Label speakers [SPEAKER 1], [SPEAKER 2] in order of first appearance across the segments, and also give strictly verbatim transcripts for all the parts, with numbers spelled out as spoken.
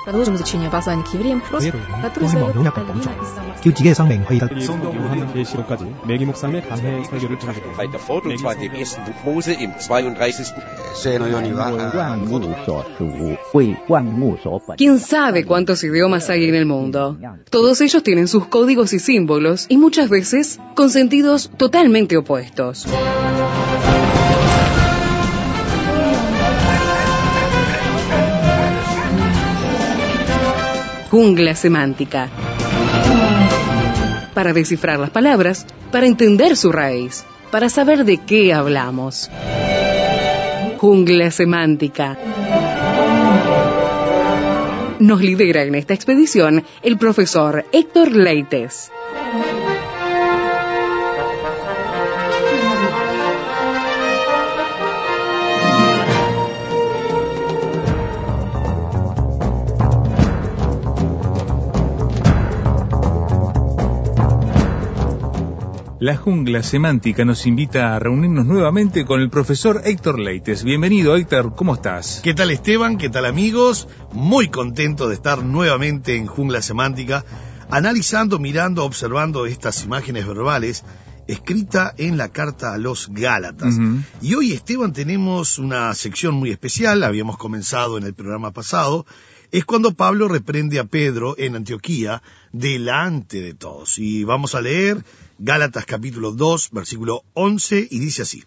[SPEAKER 1] Продолжим изучение послания к евреям.
[SPEAKER 2] который задает колено叫自己嘅生命可以得。
[SPEAKER 3] 성경 계시록까지 매기 목사님의 감회 설교를 전하겠습니다.
[SPEAKER 4] weiter fort, und zwar in dem ersten Buch Mose im zweiunddreißigsten
[SPEAKER 5] ¿Quién sabe cuántos idiomas hay en el mundo? Todos ellos tienen sus códigos y símbolos y muchas veces con sentidos totalmente opuestos. Jungla semántica. Para descifrar las palabras, para entender su raíz, para saber de qué hablamos. Jungla semántica. Nos lidera en esta expedición el profesor Héctor Leites.
[SPEAKER 6] La jungla semántica nos invita a reunirnos nuevamente con el profesor Héctor Leites. Bienvenido, Héctor, ¿cómo estás?
[SPEAKER 7] ¿Qué tal, Esteban? ¿Qué tal, amigos? Muy contento de estar nuevamente en Jungla Semántica, analizando, mirando, observando estas imágenes verbales escritas en la carta a los Gálatas. Uh-huh. Y hoy, Esteban, tenemos una sección muy especial, habíamos comenzado en el programa pasado. Es cuando Pablo reprende a Pedro en Antioquía delante de todos. Y vamos a leer Gálatas capítulo dos, versículo once, y dice así: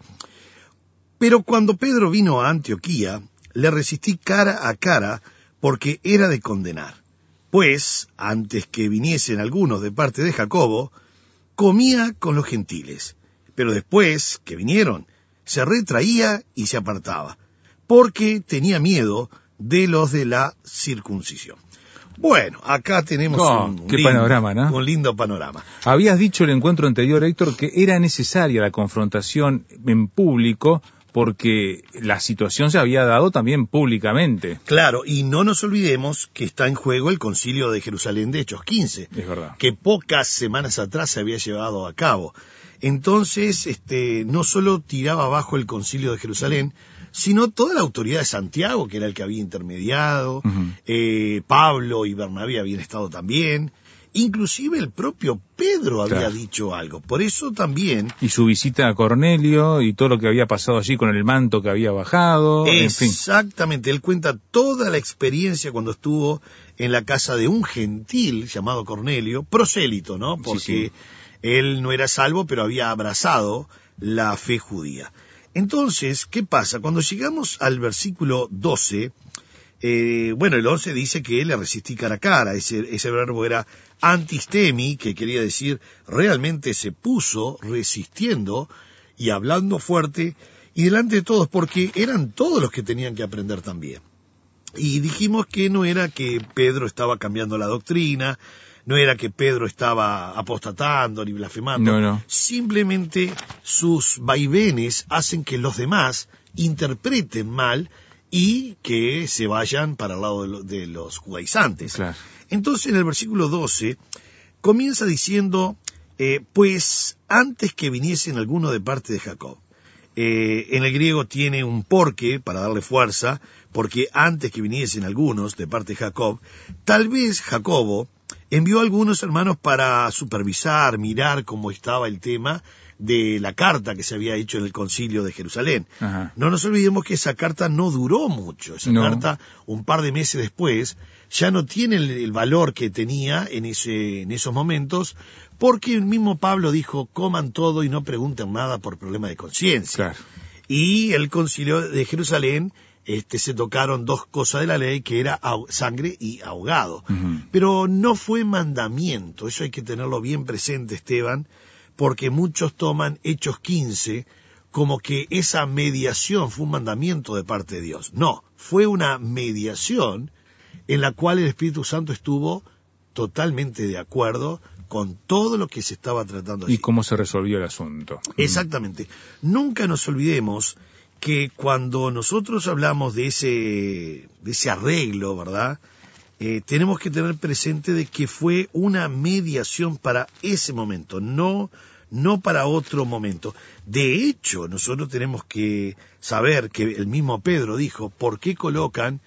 [SPEAKER 7] Pero cuando Pedro vino a Antioquía, le resistí cara a cara, porque era de condenar. Pues, antes que viniesen algunos de parte de Jacobo, comía con los gentiles. Pero después que vinieron, se retraía y se apartaba, porque tenía miedo de los de la circuncisión. Bueno, acá tenemos
[SPEAKER 6] oh,
[SPEAKER 7] un, un,
[SPEAKER 6] qué
[SPEAKER 7] lindo,
[SPEAKER 6] panorama, ¿no?
[SPEAKER 7] un lindo panorama.
[SPEAKER 6] Habías dicho en el encuentro anterior, Héctor, que era necesaria la confrontación en público porque la situación se había dado también públicamente.
[SPEAKER 7] Claro, y no nos olvidemos que está en juego el Concilio de Jerusalén de Hechos quince,
[SPEAKER 6] es verdad,
[SPEAKER 7] que pocas semanas atrás se había llevado a cabo. Entonces, este, no solo tiraba abajo el Concilio de Jerusalén, sino toda la autoridad de Santiago, que era el que había intermediado, uh-huh. eh, Pablo y Bernabé habían estado también, inclusive el propio Pedro había claro. dicho algo. Por eso también...
[SPEAKER 6] Y su visita a Cornelio y todo lo que había pasado allí con el manto que había bajado,
[SPEAKER 7] exactamente, en fin. Él cuenta toda la experiencia cuando estuvo en la casa de un gentil llamado Cornelio, prosélito, ¿no? Porque sí, sí. él no era salvo, pero había abrazado la fe judía. Entonces, ¿qué pasa? Cuando llegamos al versículo doce, eh, bueno, el once dice que le resistí cara a cara. Ese, ese verbo era antistemi, que quería decir realmente se puso resistiendo y hablando fuerte y delante de todos, porque eran todos los que tenían que aprender también. Y dijimos que no era que Pedro estaba cambiando la doctrina, no era que Pedro estaba apostatando ni blasfemando.
[SPEAKER 6] No, no.
[SPEAKER 7] Simplemente sus vaivenes hacen que los demás interpreten mal y que se vayan para el lado de, lo, de los judaizantes.
[SPEAKER 6] Claro.
[SPEAKER 7] Entonces, en el versículo doce, comienza diciendo, eh, pues antes que viniesen algunos de parte de Jacob. Eh, en el griego tiene un porque para darle fuerza, porque antes que viniesen algunos de parte de Jacob, tal vez Jacobo envió a algunos hermanos para supervisar, mirar cómo estaba el tema de la carta que se había hecho en el concilio de Jerusalén.
[SPEAKER 6] Ajá.
[SPEAKER 7] No nos olvidemos que esa carta no duró mucho. Esa
[SPEAKER 6] no.
[SPEAKER 7] carta, un par de meses después, ya no tiene el, el valor que tenía en, ese, en esos momentos, porque el mismo Pablo dijo, coman todo y no pregunten nada por problema de conciencia.
[SPEAKER 6] Claro.
[SPEAKER 7] Y el concilio de Jerusalén, Este, se tocaron dos cosas de la ley, que era sangre y ahogado. Uh-huh. Pero no fue mandamiento, eso hay que tenerlo bien presente, Esteban, porque muchos toman Hechos quince como que esa mediación fue un mandamiento de parte de Dios. No, fue una mediación en la cual el Espíritu Santo estuvo totalmente de acuerdo con todo lo que se estaba tratando allí.
[SPEAKER 6] ¿Y cómo se resolvió el asunto?
[SPEAKER 7] Exactamente. Nunca nos olvidemos que cuando nosotros hablamos de ese, de ese arreglo, ¿verdad? Eh, tenemos que tener presente de que fue una mediación para ese momento, no, no para otro momento. De hecho, nosotros tenemos que saber que el mismo Pedro dijo, ¿por qué colocan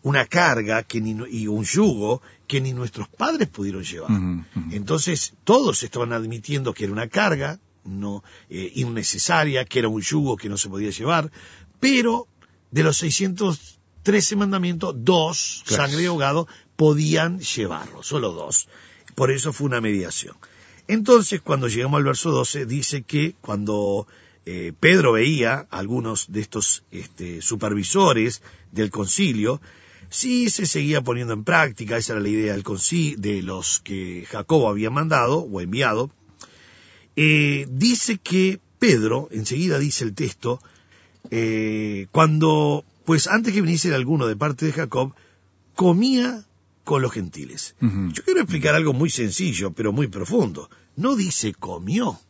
[SPEAKER 7] una carga que ni, y un yugo que ni nuestros padres pudieron llevar. Uh-huh, uh-huh. Entonces todos estaban admitiendo que era una carga no eh, innecesaria, que era un yugo que no se podía llevar, pero de los seiscientos trece mandamientos, dos, claro, sangre y ahogado, podían llevarlo, solo dos. Por eso fue una mediación. Entonces, cuando llegamos al verso doce, dice que cuando eh, Pedro veía a algunos de estos este, supervisores del concilio, sí se seguía poniendo en práctica, esa era la idea del concilio, de los que Jacobo había mandado o enviado. Eh, dice que Pedro, enseguida dice el texto, eh, cuando, pues antes que viniese alguno de parte de Jacob, comía con los gentiles. Uh-huh. Yo quiero explicar algo muy sencillo, pero muy profundo. No dice comió,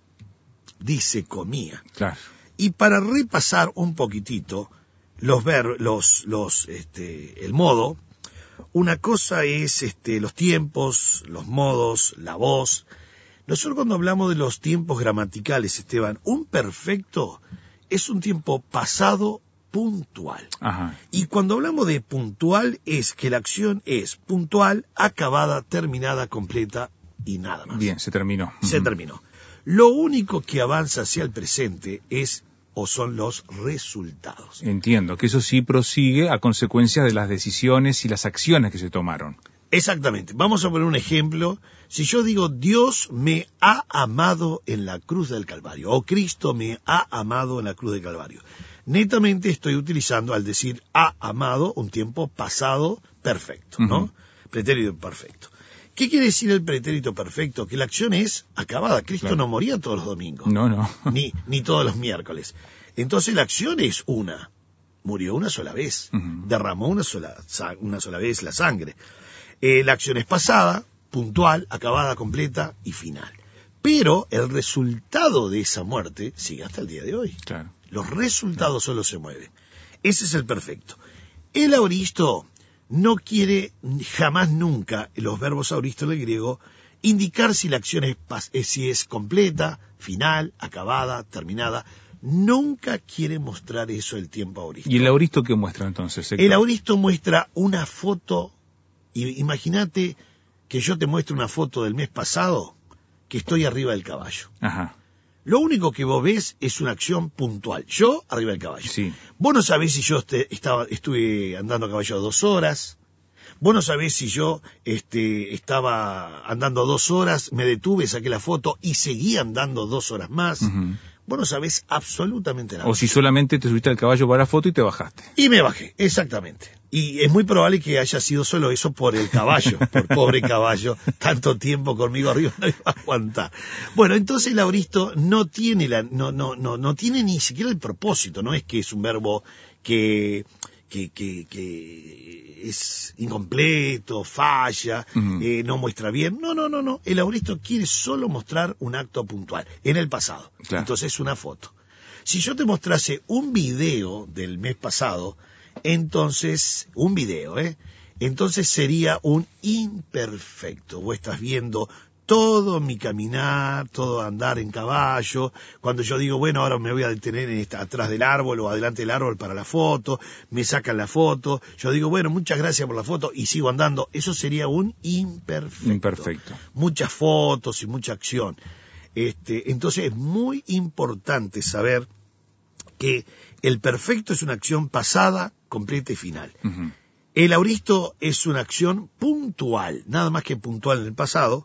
[SPEAKER 7] dice comía.
[SPEAKER 6] Claro.
[SPEAKER 7] Y para repasar un poquitito los ver, los, los, este, el modo, una cosa es, este, los tiempos, los modos, la voz. Nosotros cuando hablamos de los tiempos gramaticales, Esteban, un perfecto es un tiempo pasado puntual.
[SPEAKER 6] Ajá.
[SPEAKER 7] Y cuando hablamos de puntual es que la acción es puntual, acabada, terminada, completa y nada más.
[SPEAKER 6] Bien, se terminó.
[SPEAKER 7] Se uh-huh. terminó. Lo único que avanza hacia el presente es o son los resultados.
[SPEAKER 6] Entiendo, que eso sí prosigue a consecuencia de las decisiones y las acciones que se tomaron.
[SPEAKER 7] Exactamente. Vamos a poner un ejemplo. Si yo digo, Dios me ha amado en la cruz del Calvario, o Cristo me ha amado en la cruz del Calvario, netamente estoy utilizando, al decir ha amado, un tiempo pasado perfecto, ¿no? Uh-huh. Pretérito perfecto. ¿Qué quiere decir el pretérito perfecto? Que la acción es acabada. Cristo claro. no moría todos los domingos.
[SPEAKER 6] No, no.
[SPEAKER 7] ni, ni todos los miércoles. Entonces la acción es una. Murió una sola vez. Uh-huh. Derramó una sola, una sola vez la sangre. Eh, la acción es pasada, puntual, acabada, completa y final. Pero el resultado de esa muerte sigue hasta el día de hoy.
[SPEAKER 6] Claro.
[SPEAKER 7] Los resultados claro. solo se mueven. Ese es el perfecto. El aoristo no quiere jamás nunca, los verbos aoristo del griego, indicar si la acción es, si es completa, final, acabada, terminada. Nunca quiere mostrar eso el tiempo aoristo.
[SPEAKER 6] ¿Y el aoristo qué muestra entonces, Héctor?
[SPEAKER 7] El aoristo muestra una foto. Imagínate que yo te muestro una foto del mes pasado que estoy arriba del caballo.
[SPEAKER 6] Ajá.
[SPEAKER 7] Lo único que vos ves es una acción puntual. Yo arriba del caballo.
[SPEAKER 6] Sí.
[SPEAKER 7] Vos no sabés si yo este, estaba, estuve andando a caballo dos horas. Vos no sabés si yo este, estaba andando dos horas, me detuve, saqué la foto y seguí andando dos horas más. Uh-huh. Vos no sabés absolutamente nada.
[SPEAKER 6] O si solamente te subiste al caballo para la foto y te bajaste.
[SPEAKER 7] Y me bajé, exactamente. Y es muy probable que haya sido solo eso por el caballo, por pobre caballo, tanto tiempo conmigo arriba no iba a aguantar. Bueno, entonces el aoristo no tiene la, no, no, no, no tiene ni siquiera el propósito, no es que es un verbo que, que, que, que es incompleto, falla, uh-huh. eh, no muestra bien. No, no, no, no. El aoristo quiere solo mostrar un acto puntual, en el pasado.
[SPEAKER 6] Claro.
[SPEAKER 7] Entonces es una foto. Si yo te mostrase un video del mes pasado, entonces, un video, ¿eh? Entonces sería un imperfecto. Vos estás viendo todo mi caminar, todo andar en caballo. Cuando yo digo, bueno, ahora me voy a detener en esta, atrás del árbol o adelante del árbol para la foto, me sacan la foto. Yo digo, bueno, muchas gracias por la foto y sigo andando. Eso sería un imperfecto.
[SPEAKER 6] Imperfecto.
[SPEAKER 7] Muchas fotos y mucha acción. Este, entonces es muy importante saber que el perfecto es una acción pasada, completa y final. Uh-huh. El aoristo es una acción puntual, nada más que puntual en el pasado.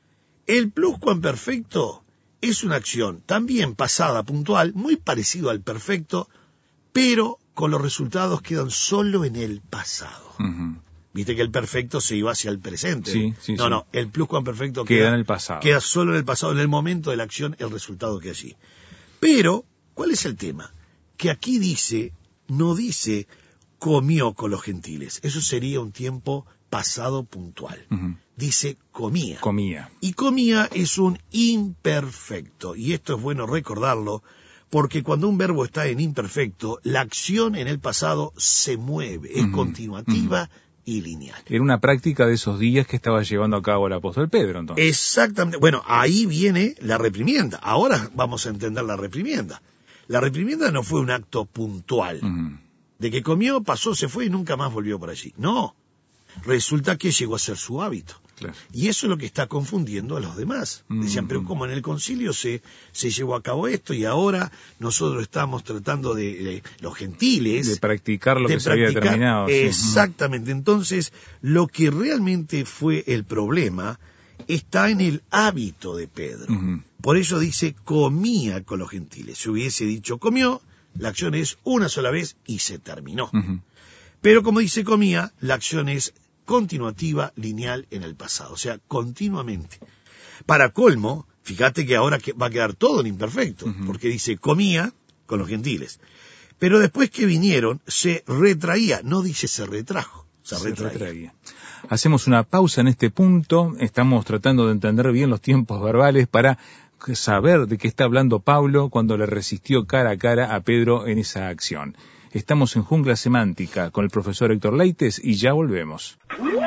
[SPEAKER 7] El pluscuamperfecto es una acción también pasada, puntual, muy parecido al perfecto, pero con los resultados quedan solo en el pasado. Uh-huh. Viste que el perfecto se iba hacia el presente.
[SPEAKER 6] Sí, sí,
[SPEAKER 7] no,
[SPEAKER 6] sí.
[SPEAKER 7] no, el pluscuamperfecto
[SPEAKER 6] queda,
[SPEAKER 7] queda
[SPEAKER 6] en el pasado.
[SPEAKER 7] Queda solo en el pasado, en el momento de la acción, el resultado queda allí. Pero, ¿cuál es el tema? Que aquí dice, no dice comió con los gentiles. Eso sería un tiempo pasado puntual. Uh-huh. Dice comía.
[SPEAKER 6] Comía.
[SPEAKER 7] Y comía es un imperfecto. Y esto es bueno recordarlo, porque cuando un verbo está en imperfecto, la acción en el pasado se mueve, es uh-huh. continuativa uh-huh. y lineal.
[SPEAKER 6] Era una práctica de esos días que estaba llevando a cabo el apóstol Pedro, entonces.
[SPEAKER 7] Exactamente. Bueno, ahí viene la reprimienda. Ahora vamos a entender la reprimienda. La reprimienda no fue un acto puntual. Uh-huh. de que comió, pasó, se fue y nunca más volvió por allí. No, resulta que llegó a ser su hábito.
[SPEAKER 6] Claro.
[SPEAKER 7] Y eso es lo que está confundiendo a los demás. Decían, pero como en el concilio se, se llevó a cabo esto y ahora nosotros estamos tratando de, de los gentiles...
[SPEAKER 6] De practicar lo
[SPEAKER 7] de
[SPEAKER 6] que se había
[SPEAKER 7] practicar,
[SPEAKER 6] determinado.
[SPEAKER 7] Exactamente. Sí. Entonces, lo que realmente fue el problema está en el hábito de Pedro. Uh-huh. Por eso dice, comía con los gentiles. Si hubiese dicho comió, la acción es una sola vez y se terminó. Uh-huh. Pero como dice comía, la acción es continuativa, lineal en el pasado, o sea, continuamente. Para colmo, fíjate que ahora va a quedar todo en imperfecto, uh-huh. porque dice comía con los gentiles. Pero después que vinieron, se retraía, no dice se retrajo, se, se retraía. retraía.
[SPEAKER 6] Hacemos una pausa en este punto, estamos tratando de entender bien los tiempos verbales para saber de qué está hablando Pablo cuando le resistió cara a cara a Pedro en esa acción. Estamos en Jungla Semántica con el profesor Héctor Leites y ya volvemos.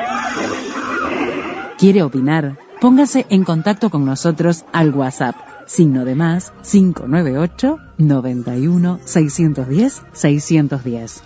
[SPEAKER 8] ¿Quiere opinar? Póngase en contacto con nosotros al WhatsApp. Signo de más cinco nueve ocho, noventa y uno, seiscientos diez, seiscientos diez.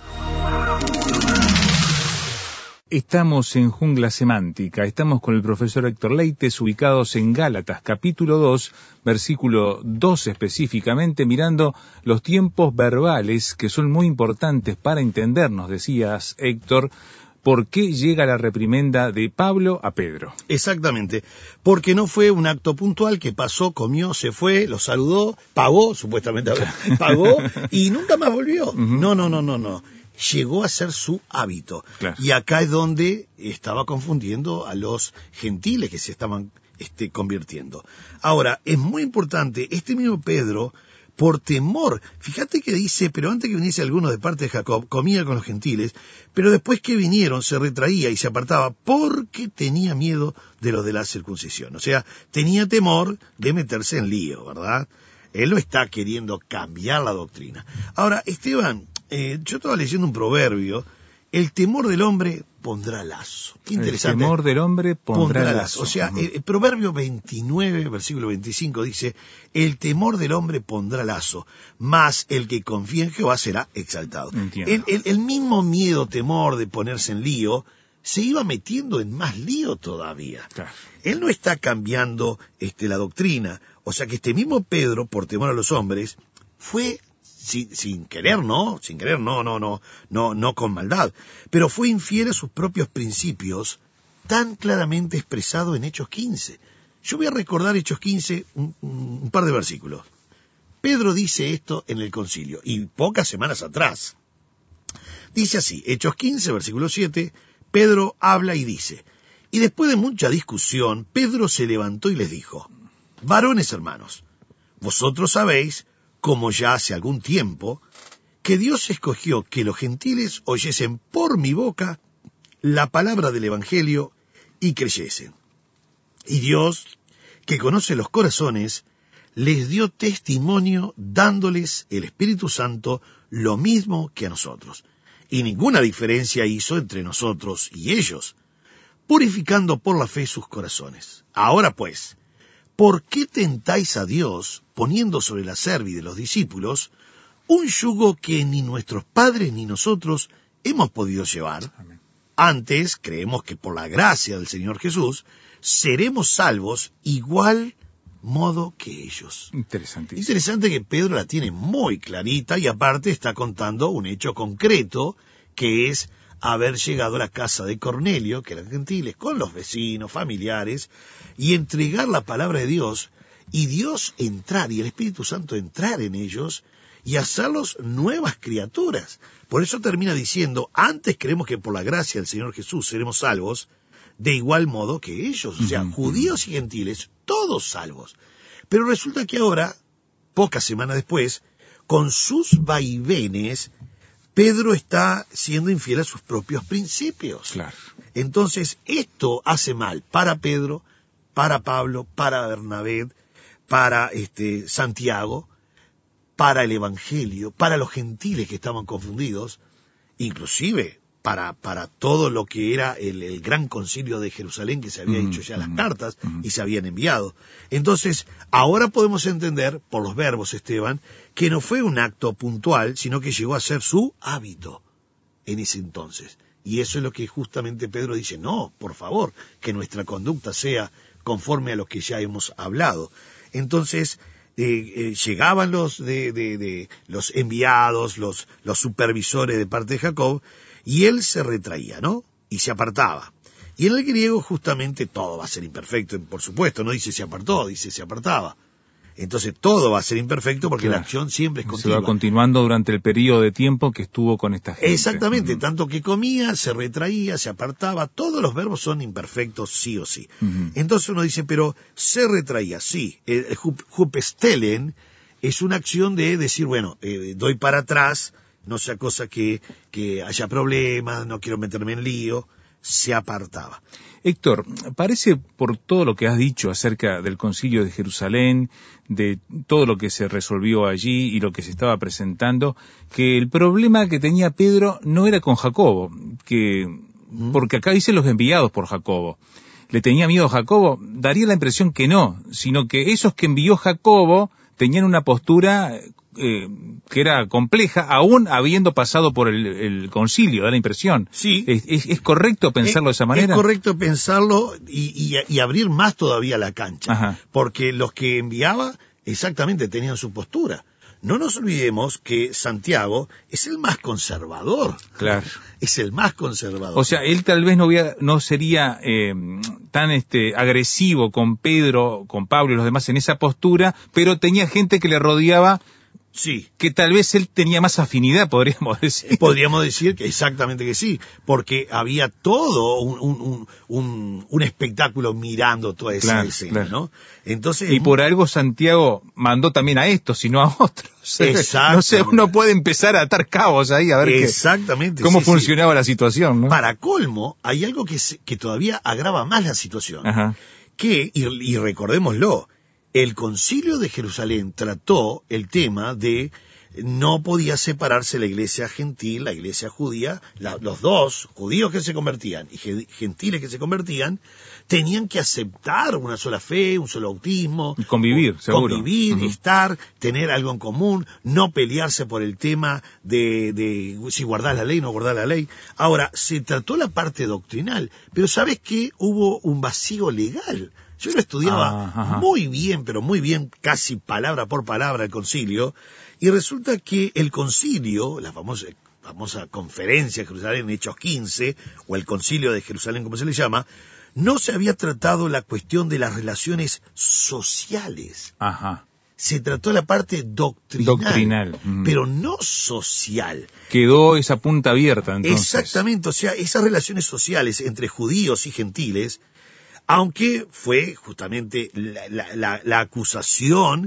[SPEAKER 6] Estamos en Jungla Semántica, estamos con el profesor Héctor Leites, ubicados en Gálatas, capítulo dos, versículo dos específicamente, mirando los tiempos verbales que son muy importantes para entendernos, decías, Héctor, por qué llega la reprimenda de Pablo a Pedro.
[SPEAKER 7] Exactamente, porque no fue un acto puntual que pasó, comió, se fue, lo saludó, pagó, supuestamente pagó, y nunca más volvió. Uh-huh. No, no, no, no, no. Llegó a ser su hábito. Claro. Y acá es donde estaba confundiendo a los gentiles que se estaban este, convirtiendo. Ahora, es muy importante, este mismo Pedro, por temor, fíjate que dice, pero antes que viniese alguno de parte de Jacob, comía con los gentiles, pero después que vinieron se retraía y se apartaba porque tenía miedo de los de la circuncisión. O sea, tenía temor de meterse en lío, ¿verdad? Él lo está queriendo cambiar la doctrina. Ahora, Esteban, eh, yo estaba leyendo un proverbio, el temor del hombre pondrá lazo. Qué interesante.
[SPEAKER 6] El temor del hombre pondrá, pondrá lazo. lazo.
[SPEAKER 7] O sea, uh-huh. el, el proverbio veintinueve, versículo veinticinco dice, el temor del hombre pondrá lazo, mas el que confía en Jehová será exaltado. El, el, el mismo miedo, temor de ponerse en lío, se iba metiendo en más lío todavía. Claro. Él no está cambiando este, la doctrina. O sea que este mismo Pedro, por temor a los hombres, fue sin, sin querer, no, sin querer, no, no, no, no, no con maldad, pero fue infiel a sus propios principios, tan claramente expresado en Hechos quince. Yo voy a recordar Hechos quince, un, un par de versículos. Pedro dice esto en el concilio, y pocas semanas atrás. Dice así, Hechos quince, versículo siete, Pedro habla y dice, y después de mucha discusión, Pedro se levantó y les dijo, varones hermanos, vosotros sabéis, como ya hace algún tiempo, que Dios escogió que los gentiles oyesen por mi boca la palabra del Evangelio y creyesen. Y Dios, que conoce los corazones, les dio testimonio dándoles el Espíritu Santo lo mismo que a nosotros. Y ninguna diferencia hizo entre nosotros y ellos, purificando por la fe sus corazones. Ahora pues, ¿por qué tentáis a Dios, poniendo sobre la cerviz de los discípulos, un yugo que ni nuestros padres ni nosotros hemos podido llevar? Amén. Antes, creemos que por la gracia del Señor Jesús, seremos salvos igual modo que ellos.
[SPEAKER 6] Interesante.
[SPEAKER 7] Interesante que Pedro la tiene muy clarita y aparte está contando un hecho concreto que es haber llegado a la casa de Cornelio, que eran gentiles, con los vecinos, familiares, y entregar la palabra de Dios, y Dios entrar, y el Espíritu Santo entrar en ellos, y hacerlos nuevas criaturas. Por eso termina diciendo, antes creemos que por la gracia del Señor Jesús seremos salvos, de igual modo que ellos, o sea, uh-huh. judíos y gentiles, todos salvos. Pero resulta que ahora, pocas semanas después, con sus vaivenes, Pedro está siendo infiel a sus propios principios.
[SPEAKER 6] Claro.
[SPEAKER 7] Entonces, esto hace mal para Pedro, para Pablo, para Bernabé, para este, Santiago, para el Evangelio, para los gentiles que estaban confundidos, inclusive para, para todo lo que era el, el gran concilio de Jerusalén, que se había mm, hecho ya mm, las cartas mm. y se habían enviado. Entonces, ahora podemos entender, por los verbos, Esteban, que no fue un acto puntual, sino que llegó a ser su hábito. en ese entonces. Y eso es lo que justamente Pedro dice, no, por favor, que nuestra conducta sea conforme a lo que ya hemos hablado. Entonces, eh, eh, llegaban los de, de, de los enviados, los, los supervisores de parte de Jacob, y él se retraía, ¿no? Y se apartaba. Y en el griego justamente todo va a ser imperfecto, por supuesto, no dice se apartó, dice se apartaba. Entonces todo va a ser imperfecto porque claro, la acción siempre es continua.
[SPEAKER 6] Se va continuando durante el periodo de tiempo que estuvo con esta gente.
[SPEAKER 7] Exactamente,
[SPEAKER 6] uh-huh.
[SPEAKER 7] tanto que comía, se retraía, se apartaba, todos los verbos son imperfectos sí o sí. Uh-huh. Entonces uno dice, pero se retraía, sí. El, el hupestelen es una acción de decir, bueno, eh, doy para atrás, no sea cosa que, que haya problemas, no quiero meterme en lío, se apartaba.
[SPEAKER 6] Héctor, parece por todo lo que has dicho acerca del concilio de Jerusalén, de todo lo que se resolvió allí y lo que se estaba presentando, que el problema que tenía Pedro no era con Jacobo, que ¿Mm? porque acá dice los enviados por Jacobo. ¿Le tenía miedo a Jacobo? Daría la impresión que no, sino que esos que envió Jacobo tenían una postura eh, que era compleja, aún habiendo pasado por el, el concilio, da la impresión.
[SPEAKER 7] Sí.
[SPEAKER 6] ¿Es, es, es correcto pensarlo
[SPEAKER 7] es,
[SPEAKER 6] de esa manera?
[SPEAKER 7] Es correcto pensarlo y, y, y abrir más todavía la cancha.
[SPEAKER 6] Ajá.
[SPEAKER 7] Porque los que enviaba exactamente tenían su postura. No nos olvidemos que Santiago es el más conservador.
[SPEAKER 6] Claro.
[SPEAKER 7] Es el más conservador.
[SPEAKER 6] O sea, él tal vez no, hubiera, no sería eh, tan este agresivo con Pedro, con Pablo y los demás en esa postura, pero tenía gente que le rodeaba.
[SPEAKER 7] Sí.
[SPEAKER 6] Que tal vez él tenía más afinidad, podríamos decir.
[SPEAKER 7] Podríamos decir que exactamente que sí, porque había todo un, un, un, un espectáculo mirando toda esa
[SPEAKER 6] claro,
[SPEAKER 7] escena,
[SPEAKER 6] claro.
[SPEAKER 7] ¿no? Entonces,
[SPEAKER 6] y por algo Santiago mandó también a estos, sino a otros.
[SPEAKER 7] Exactamente.
[SPEAKER 6] No sé, uno puede empezar a atar cabos ahí, a ver
[SPEAKER 7] exactamente,
[SPEAKER 6] qué, cómo
[SPEAKER 7] sí,
[SPEAKER 6] funcionaba
[SPEAKER 7] sí.
[SPEAKER 6] la situación, ¿no?
[SPEAKER 7] Para colmo, hay algo que, se, que todavía agrava más la situación.
[SPEAKER 6] Ajá.
[SPEAKER 7] Que, y, y recordémoslo, el concilio de Jerusalén trató el tema de no podía separarse la iglesia gentil, la iglesia judía, la, los dos, judíos que se convertían y gentiles que se convertían, tenían que aceptar una sola fe, un solo bautismo.
[SPEAKER 6] Y convivir, seguro.
[SPEAKER 7] Convivir,
[SPEAKER 6] uh-huh.
[SPEAKER 7] estar, tener algo en común, no pelearse por el tema de, de si guardar la ley, no guardar la ley. Ahora, se trató la parte doctrinal, pero ¿sabes qué? Hubo un vacío legal. Yo lo estudiaba ah, muy bien, pero muy bien, casi palabra por palabra el concilio, y resulta que el concilio, la famosa, famosa conferencia de Jerusalén en Hechos quince, o el concilio de Jerusalén como se le llama, no se había tratado la cuestión de las relaciones sociales.
[SPEAKER 6] Ajá.
[SPEAKER 7] Se trató la parte doctrinal,
[SPEAKER 6] doctrinal. Mm.
[SPEAKER 7] pero no social.
[SPEAKER 6] Quedó esa punta abierta, entonces.
[SPEAKER 7] Exactamente, o sea, esas relaciones sociales entre judíos y gentiles, aunque fue justamente la, la, la, la acusación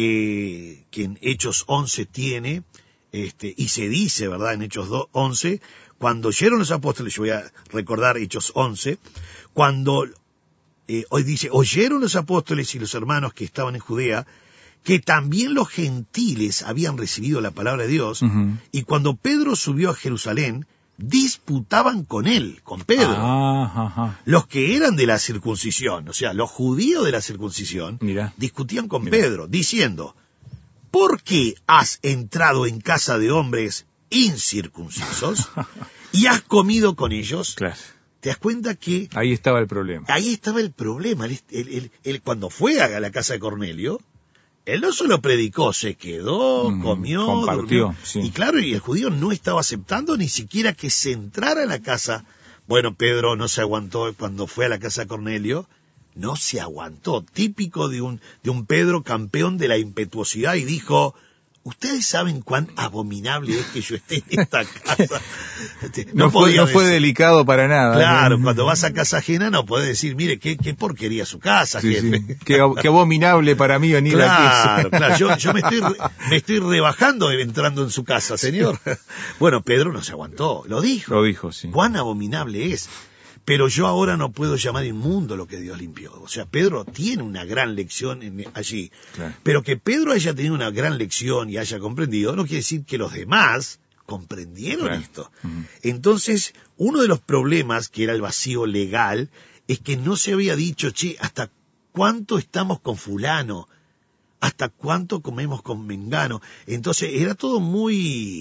[SPEAKER 7] que, que en Hechos once tiene, este, y se dice, ¿verdad?, en Hechos once, cuando oyeron los apóstoles, yo voy a recordar Hechos once, cuando, eh, hoy dice, oyeron los apóstoles y los hermanos que estaban en Judea, que también los gentiles habían recibido la palabra de Dios, uh-huh. y cuando Pedro subió a Jerusalén, disputaban con él, con Pedro,
[SPEAKER 6] ah, ajá.
[SPEAKER 7] los que eran de la circuncisión, o sea, los judíos de la circuncisión,
[SPEAKER 6] Mirá.
[SPEAKER 7] discutían con
[SPEAKER 6] Mirá.
[SPEAKER 7] Pedro, diciendo, ¿por qué has entrado en casa de hombres incircuncisos y has comido con ellos?
[SPEAKER 6] Claro.
[SPEAKER 7] ¿Te das cuenta que
[SPEAKER 6] ahí estaba el problema?
[SPEAKER 7] Ahí estaba el problema. Él, él, él, él cuando fue a la casa de Cornelio, él no solo predicó, se quedó, mm, comió,
[SPEAKER 6] compartió, sí.
[SPEAKER 7] Y claro, y el judío no estaba aceptando ni siquiera que se entrara a la casa. Bueno, Pedro no se aguantó cuando fue a la casa de Cornelio, no se aguantó, típico de un, de un Pedro campeón de la impetuosidad, y dijo, ¿ustedes saben cuán abominable es que yo esté en esta casa?
[SPEAKER 6] No, no, fue, no fue delicado para nada.
[SPEAKER 7] Claro,
[SPEAKER 6] ¿no?
[SPEAKER 7] Cuando vas a casa ajena no podés decir, mire, qué, qué porquería su casa,
[SPEAKER 6] sí,
[SPEAKER 7] jefe.
[SPEAKER 6] Sí. Qué, qué abominable para mí venir
[SPEAKER 7] claro,
[SPEAKER 6] aquí.
[SPEAKER 7] Claro, yo, yo me, estoy, me estoy rebajando entrando en su casa, señor. Bueno, Pedro no se aguantó, lo dijo.
[SPEAKER 6] Lo dijo, sí.
[SPEAKER 7] Cuán abominable es. Pero yo ahora no puedo llamar inmundo lo que Dios limpió. O sea, Pedro tiene una gran lección en, allí.
[SPEAKER 6] Claro.
[SPEAKER 7] Pero que Pedro haya tenido una gran lección y haya comprendido, no quiere decir que los demás comprendieron claro. esto. Uh-huh. Entonces, uno de los problemas, que era el vacío legal, es que no se había dicho, che, ¿hasta cuánto estamos con fulano? ¿Hasta cuánto comemos con mengano? Entonces, era todo muy...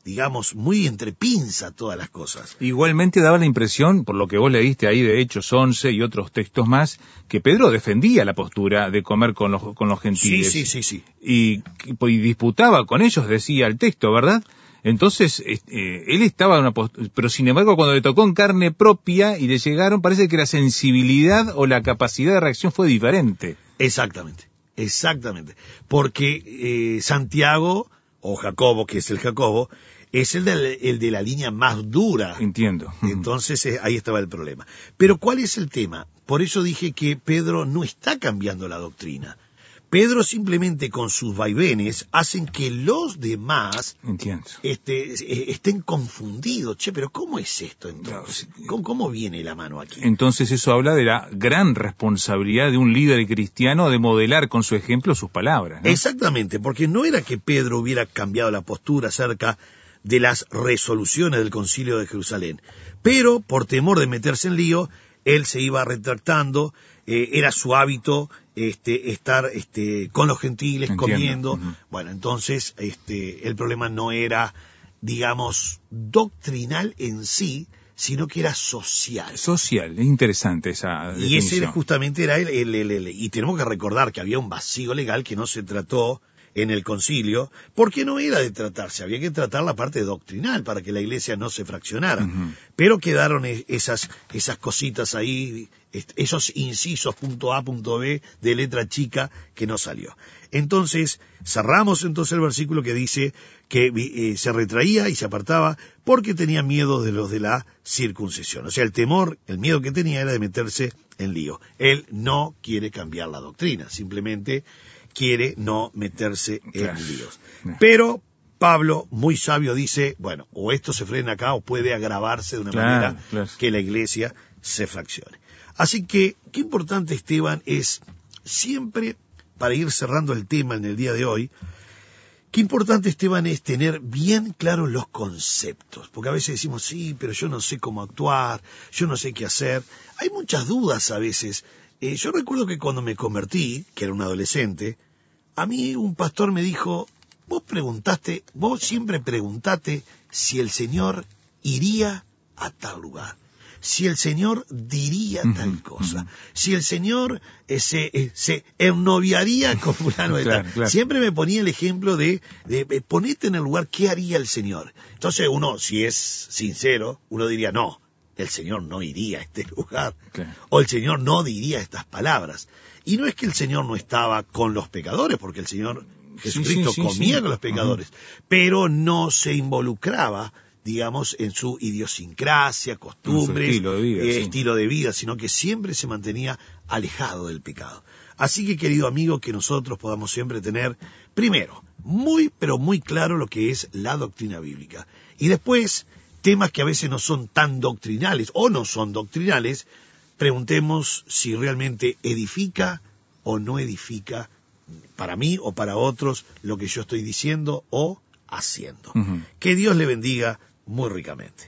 [SPEAKER 7] digamos, muy entre pinza todas las cosas.
[SPEAKER 6] Igualmente daba la impresión, por lo que vos leíste ahí de Hechos once y otros textos más, que Pedro defendía la postura de comer con los, con los gentiles.
[SPEAKER 7] Sí, sí, sí, sí.
[SPEAKER 6] Y, y disputaba con ellos, decía el texto, ¿verdad? Entonces, eh, él estaba en una postura, pero sin embargo cuando le tocó en carne propia y le llegaron, parece que la sensibilidad o la capacidad de reacción fue diferente.
[SPEAKER 7] Exactamente, exactamente. Porque eh, Santiago, o Jacobo, que es el Jacobo, es el de, el de la línea más dura.
[SPEAKER 6] Entiendo.
[SPEAKER 7] Entonces eh, ahí estaba el problema. Pero ¿cuál es el tema? Por eso dije que Pedro no está cambiando la doctrina. Pedro simplemente con sus vaivenes hacen que los demás
[SPEAKER 6] Entiendo.
[SPEAKER 7] Este, estén confundidos. Che, pero ¿cómo es esto entonces? ¿Cómo, ¿Cómo viene la mano aquí?
[SPEAKER 6] Entonces eso habla de la gran responsabilidad de un líder cristiano de modelar con su ejemplo sus palabras, ¿no?
[SPEAKER 7] Exactamente, porque no era que Pedro hubiera cambiado la postura acerca de las resoluciones del Concilio de Jerusalén, pero por temor de meterse en lío, él se iba retractando, eh, era su hábito este, estar este, con los gentiles, Entiendo. comiendo. Uh-huh. Bueno, entonces este, el problema no era, digamos, doctrinal en sí, sino que era social.
[SPEAKER 6] Social, es interesante esa definición.
[SPEAKER 7] Y ese era, justamente era el, el, el, el... Y tenemos que recordar que había un vacío legal que no se trató en el concilio, porque no era de tratarse, había que tratar la parte doctrinal para que la iglesia no se fraccionara. Uh-huh. Pero quedaron esas, esas cositas ahí, esos incisos punto A, punto B de letra chica que no salió. Entonces, cerramos entonces el versículo que dice que eh, se retraía y se apartaba porque tenía miedo de los de la circuncisión. O sea, el temor, el miedo que tenía era de meterse en lío. Él no quiere cambiar la doctrina, simplemente quiere no meterse claro. en líos. Pero Pablo, muy sabio, dice, bueno, o esto se frena acá o puede agravarse de una claro, manera claro. que la iglesia se fraccione. Así que, qué importante, Esteban, es siempre, para ir cerrando el tema en el día de hoy, qué importante, Esteban, es tener bien claros los conceptos, porque a veces decimos, sí, pero yo no sé cómo actuar, yo no sé qué hacer. Hay muchas dudas a veces. Eh, yo recuerdo que cuando me convertí, que era un adolescente, a mí un pastor me dijo, vos preguntaste, vos siempre preguntaste si el Señor iría a tal lugar, si el Señor diría uh-huh, tal cosa, uh-huh. si el Señor eh, se, eh, se ennoviaría con fulano de claro, tal. Claro. Siempre me ponía el ejemplo de, de, de ponete en el lugar, ¿qué haría el Señor? Entonces uno, si es sincero, uno diría, no, el Señor no iría a este lugar, claro. o el Señor no diría estas palabras. Y no es que el Señor no estaba con los pecadores, porque el Señor Jesucristo sí, sí, sí, comía sí. con los pecadores, uh-huh. pero no se involucraba, digamos, en su idiosincrasia, costumbres, estilo de, vida, eh, sí. estilo de vida, sino que siempre se mantenía alejado del pecado. Así que, querido amigo, que nosotros podamos siempre tener, primero, muy, pero muy claro lo que es la doctrina bíblica. Y después, temas que a veces no son tan doctrinales o no son doctrinales, preguntemos si realmente edifica o no edifica para mí o para otros lo que yo estoy diciendo o haciendo. Uh-huh. Que Dios le bendiga muy ricamente.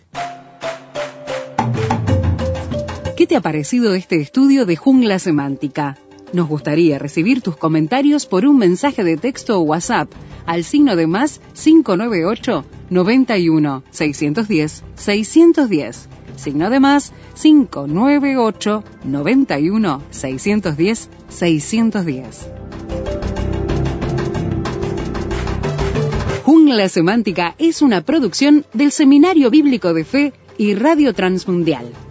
[SPEAKER 5] ¿Qué te ha parecido este estudio de Jungla Semántica? Nos gustaría recibir tus comentarios por un mensaje de texto o WhatsApp al signo de más cinco nueve ocho, noventa y uno, seiscientos diez, seiscientos diez. Signo de más cinco nueve ocho, noventa y uno, seiscientos diez, seiscientos diez. Jungla Semántica es una producción del Seminario Bíblico de Fe y Radio Transmundial.